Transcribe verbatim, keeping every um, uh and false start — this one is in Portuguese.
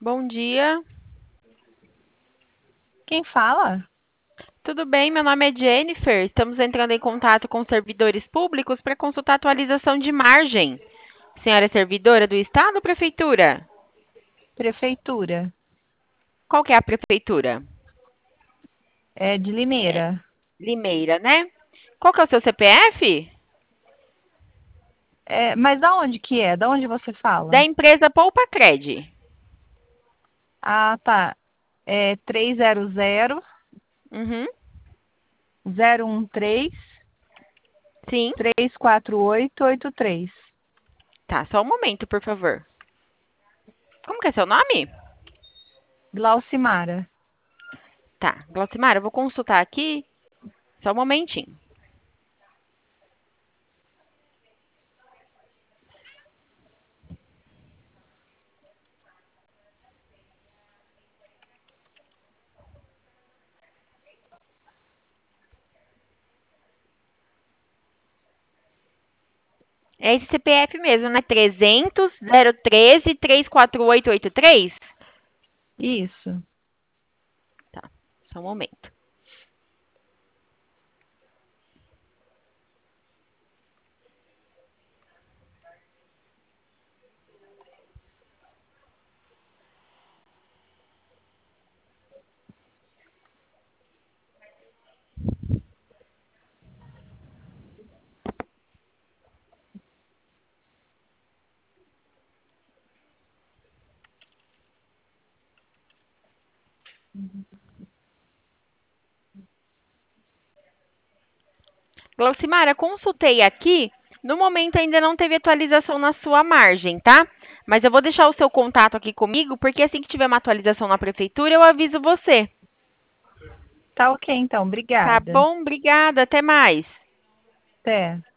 Bom dia. Quem fala? Tudo bem? Meu nome é Jennifer. Estamos entrando em contato com servidores públicos para consultar a atualização de margem. Senhora é servidora do Estado ou Prefeitura? Prefeitura. Qual que é a prefeitura? É de Limeira. Limeira, né? Qual que é o seu C P F? É, mas da onde que é? Da onde você Da fala? empresa Poupa Cred. Ah, tá. É três zero zero, Uhum. zero um três, Sim. três quatro oito oito três. Tá, só um momento, por favor. Como que é seu nome? Glaucimara. Tá, Glaucimara, eu vou consultar aqui. Só um momentinho. É esse C P F mesmo, né? trezentos, zero treze, três quatro oito oito três? Isso. Tá, só um momento. Glaucimara, consultei aqui. No momento ainda não teve atualização na sua margem, tá? Mas eu vou deixar o seu contato aqui comigo, porque assim que tiver uma atualização na prefeitura, eu aviso você. Tá ok, então. Tá Obrigada. bom? Obrigada. Até mais. Até.